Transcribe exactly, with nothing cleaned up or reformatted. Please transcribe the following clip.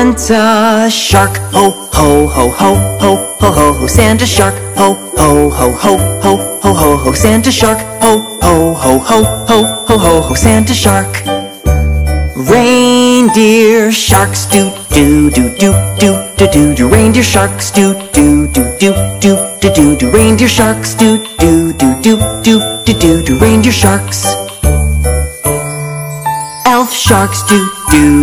Santa shark, ho ho ho ho ho ho ho ho. Santa shark, ho ho ho ho ho ho ho ho. Santa shark, ho ho ho ho ho ho ho ho. Santa shark. Reindeer sharks do do do do do do do do. Reindeer sharks do do do do do do do do. Reindeer sharks do do do do do do do do. Reindeer sharks. Elf sharks do do